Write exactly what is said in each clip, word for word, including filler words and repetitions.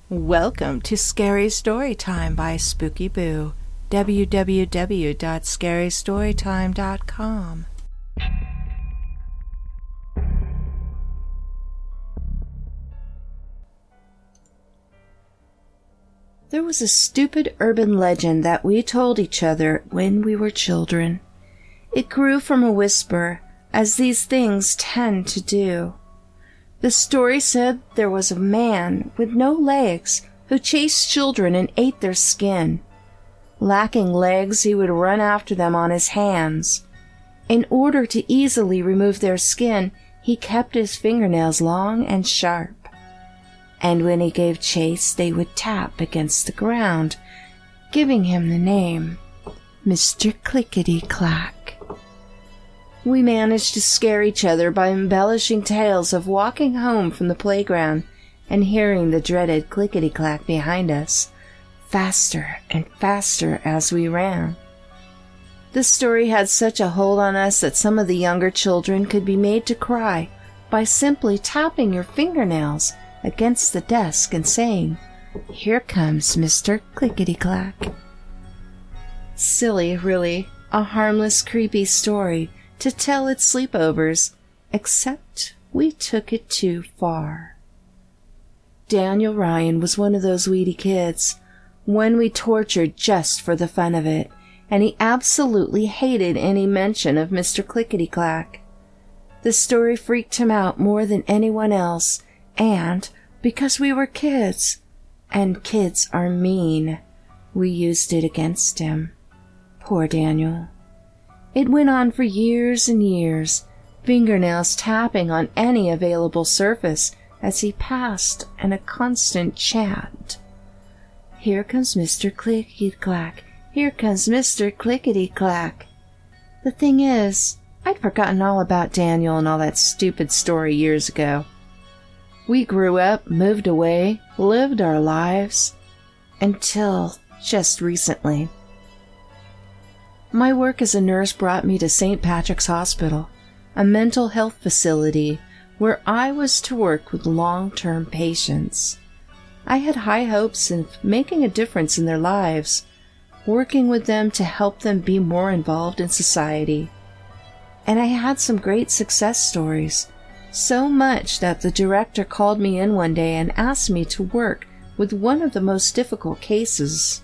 Welcome to Scary Storytime by Spooky Boo. w w w dot scary storytime dot com. There was a stupid urban legend that we told each other when we were children. It grew from a whisper, as these things tend to do. The story said there was a man with no legs who chased children and ate their skin. Lacking legs, he would run after them on his hands. In order to easily remove their skin, he kept his fingernails long and sharp. And when he gave chase, they would tap against the ground, giving him the name Mister Clickety-Clack. We managed to scare each other by embellishing tales of walking home from the playground and hearing the dreaded clickety-clack behind us, faster and faster as we ran. The story had such a hold on us that some of the younger children could be made to cry by simply tapping your fingernails against the desk and saying, "Here comes Mister Clickety-Clack." Silly, really, a harmless, creepy story to tell at sleepovers, except we took it too far. Daniel Ryan was one of those weedy kids, one we tortured just for the fun of it, and he absolutely hated any mention of Mister Clickety-Clack. The story freaked him out more than anyone else, and because we were kids, and kids are mean, we used it against him. Poor Daniel. It went on for years and years, fingernails tapping on any available surface as he passed, and a constant chant. "Here comes Mister Clickety-Clack. Here comes Mister Clickety-Clack." The thing is, I'd forgotten all about Daniel and all that stupid story years ago. We grew up, moved away, lived our lives, until just recently. My work as a nurse brought me to Saint Patrick's Hospital, a mental health facility where I was to work with long-term patients. I had high hopes of making a difference in their lives, working with them to help them be more involved in society. And I had some great success stories, so much that the director called me in one day and asked me to work with one of the most difficult cases.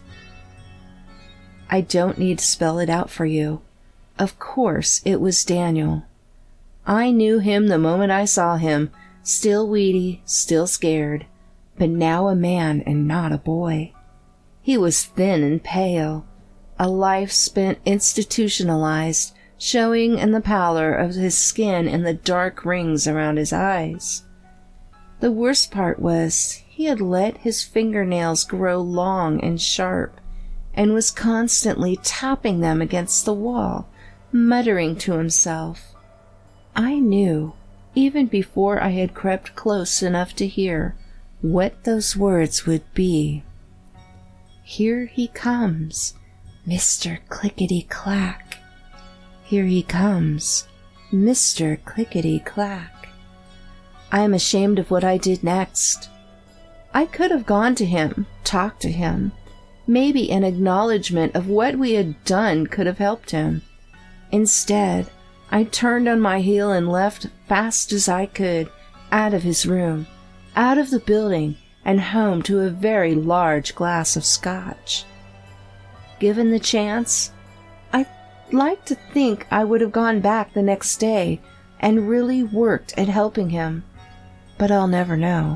I don't need to spell it out for you. Of course, it was Daniel. I knew him the moment I saw him, still weedy, still scared, but now a man and not a boy. He was thin and pale, a life spent institutionalized, showing in the pallor of his skin and the dark rings around his eyes. The worst part was he had let his fingernails grow long and sharp, and was constantly tapping them against the wall, muttering to himself. I knew, even before I had crept close enough to hear, what those words would be. "Here he comes, Mister Clickety-Clack. Here he comes, Mister Clickety-Clack." I am ashamed of what I did next. I could have gone to him, talked to him. Maybe an acknowledgement of what we had done could have helped him. Instead, I turned on my heel and left fast as I could, out of his room, out of the building, and home to a very large glass of scotch. Given the chance, I'd like to think I would have gone back the next day and really worked at helping him, but I'll never know.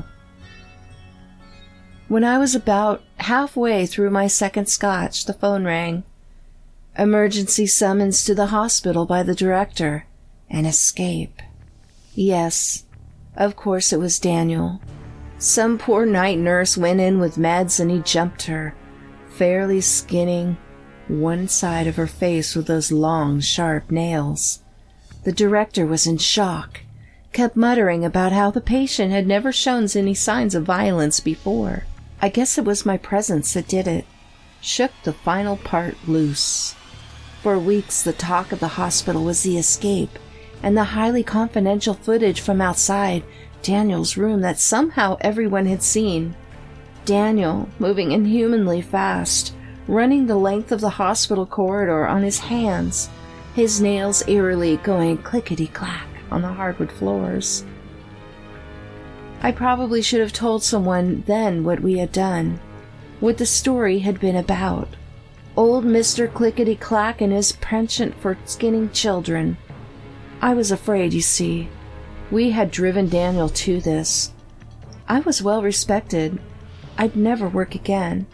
When I was about halfway through my second scotch, the phone rang. Emergency summons to the hospital by the director. An escape. Yes, of course it was Daniel. Some poor night nurse went in with meds and he jumped her, fairly skinning one side of her face with those long, sharp nails. The director was in shock, kept muttering about how the patient had never shown any signs of violence before. I guess it was my presence that did it, shook the final part loose. For weeks the talk of the hospital was the escape, and the highly confidential footage from outside Daniel's room that somehow everyone had seen. Daniel, moving inhumanly fast, running the length of the hospital corridor on his hands, his nails eerily going clickety-clack on the hardwood floors. I probably should have told someone then what we had done, what the story had been about. Old Mister Clickety-Clack and his penchant for skinning children. I was afraid, you see. We had driven Daniel to this. I was well respected. I'd never work again.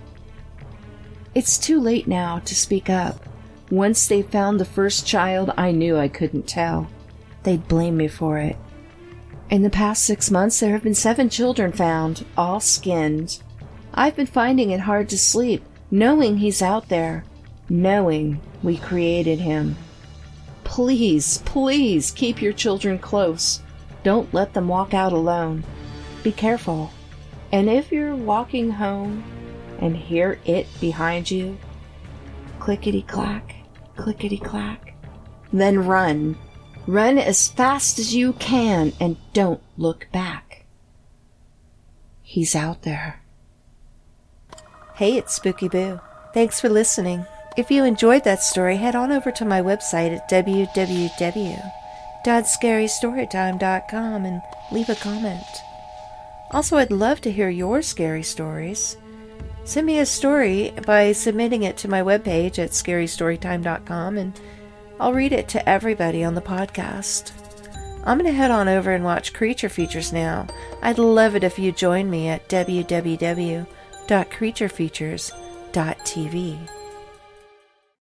It's too late now to speak up. Once they found the first child, I knew I couldn't tell. They'd blame me for it. In the past six months, there have been seven children found, all skinned. I've been finding it hard to sleep, knowing he's out there, knowing we created him. Please, please keep your children close. Don't let them walk out alone. Be careful. And if you're walking home and hear it behind you, clickety-clack, clickety-clack, then run. Run as fast as you can and don't look back. He's out there. Hey, it's Spooky Boo. Thanks for listening. If you enjoyed that story, head on over to my website at w w w dot scary storytime dot com and leave a comment. Also, I'd love to hear your scary stories. Send me a story by submitting it to my webpage at scary storytime dot com, and I'll read it to everybody on the podcast. I'm going to head on over and watch Creature Features now. I'd love it if you join me at w w w dot creature features dot t v.